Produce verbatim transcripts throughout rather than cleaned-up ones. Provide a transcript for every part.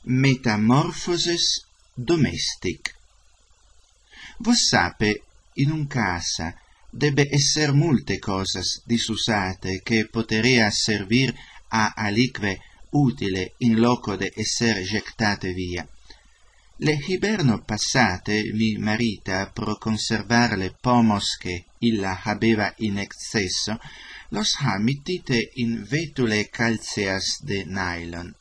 Metamorphoses domestic. Vos sape, in un casa debe esser multe cosas disusate che poterea servir a alique utile in loco de esser jectate via. Le hiberno passate mi marita pro conservar le pomos che illa habeva in excesso, los ha mittite in vetule calceas de nylon.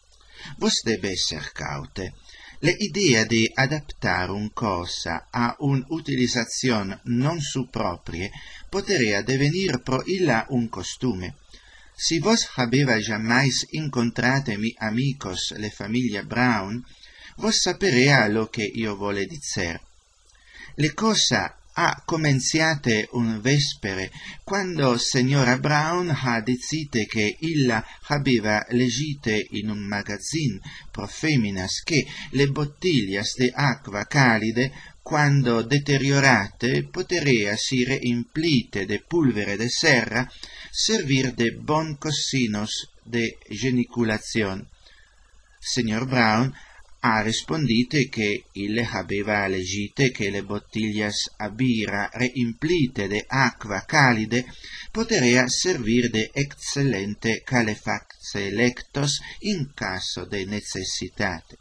Vos debe esser caute. Le idea de adaptar un cosa a un utilizazion non su proprie poterea devenir pro illa un costume. Si vos habeva jammais incontrate mi amicos le famiglia Brown, vos saperea lo che io vole dicer. Le cosa ha comenziate un vespere, quando signora Brown ha dicite che illa habeva legite in un magazin pro feminas che le bottiglias de acqua calide, quando deteriorate, poterea sire implite de pulvere de serra, servir de bon cosinos de geniculazion. Signor Brown ha rispondite che ille habeva legite che le bottiglias a bira reimplite de acqua calide poterea servir de excellente calefaxe lectos in caso de necessitate.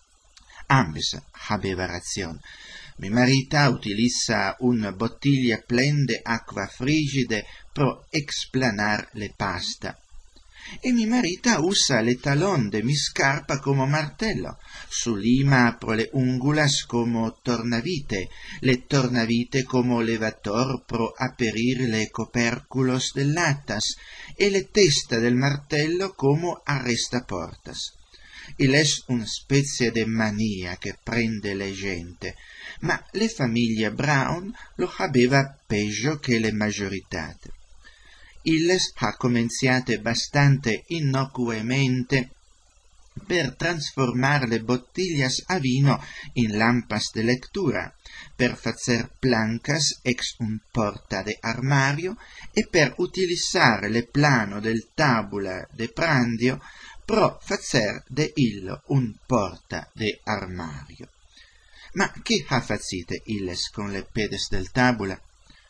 Ambes habeva razion. Mi marita utilizza un bottiglia plen de acqua frigide pro explanar le pasta. E mi marita usa le talon de mi scarpa como martello, su lima pro le ungulas como tornavite, le tornavite como levator pro aperir le coperculos de latas, e le testa del martello como arrestaportas. Il es una specie de mania che prende le gente, ma le famiglie Brown lo habeva peggio che le majoritate. Illes ha comenziate bastante innocuemente per transformar le bottiglias a vino in lampas de lectura, per facer plancas ex un porta de armario e per utilizzare le plano del tabula de prandio pro facer de illo un porta de armario. Ma che ha facite illes con le pedes del tabula?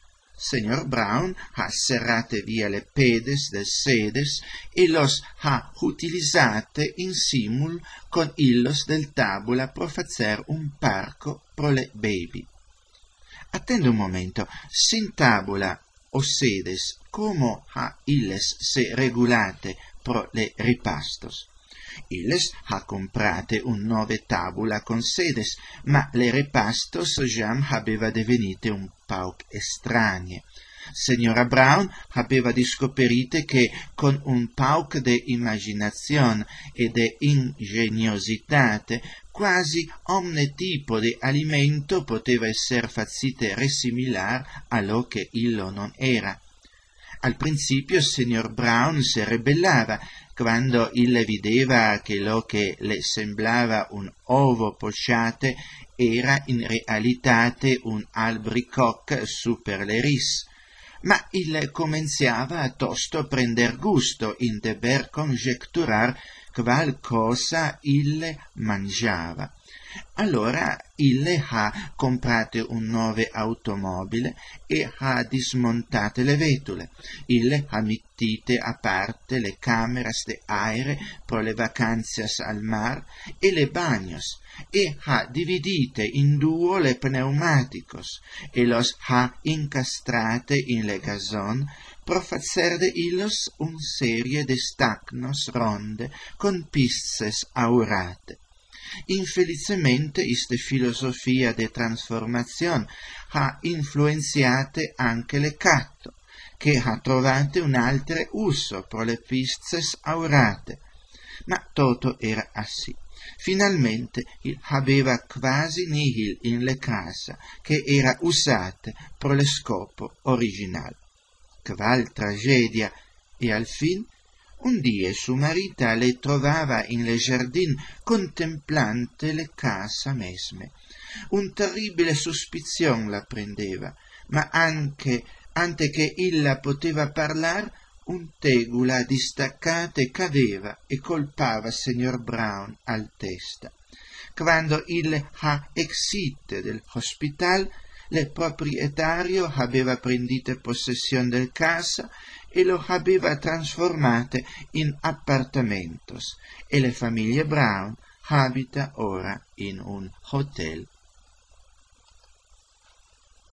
Signor Brown ha serrate via le pedes del sedes e los ha utilizzate in simul con illos del tabula pro facer un parco pro le baby. Attende un momento, sin tabula o sedes, como ha illes se regulate pro le ripastos? Illes ha comprate un nove tabula con sedes, ma le repastos jam habeva devenite un pauc estranie. Signora Brown habeva discoperite che con un pauc de imaginazion e de ingeniositate quasi omne tipo de alimento poteva esser facite resimilar a lo che illo non era. Al principio signor Brown se rebellava quando ille videva che lo che le semblava un ovo pocciate era in realitate un albricoc super le ris, ma ille comenziava a tosto prender gusto in deber conjecturar qual cosa ille mangiava. Allora ille ha comprate un nove automobile e ha dismontate le vetule. Ille ha mittite a parte le cameras de aere pro le vacanzias al mar e le bagnos e ha dividite in duo le pneumaticos e los ha incastrate in le gazon pro facer de illos un serie de stacnos ronde con pisces aurate. Infelicemente iste filosofia de transformazion ha influenziate anche le catto, che ha trovate un altre uso pro le pisces aurate. Ma toto era assi. Finalmente il habeva quasi nihil in le casa, che era usate pro le scopo original. Qual tragedia! E al fin un die su marita le trovava in le giardin contemplante le casa mesme. Un terribile suspizion la prendeva, ma anche ante che illa poteva parlar, un tegula distaccate cadeva e colpava signor Brown al testa. Quando il ha exit dell'hospital, il proprietario aveva prendito possessione del casa e lo aveva trasformato in appartamentos e la famiglia Brown abita ora in un hotel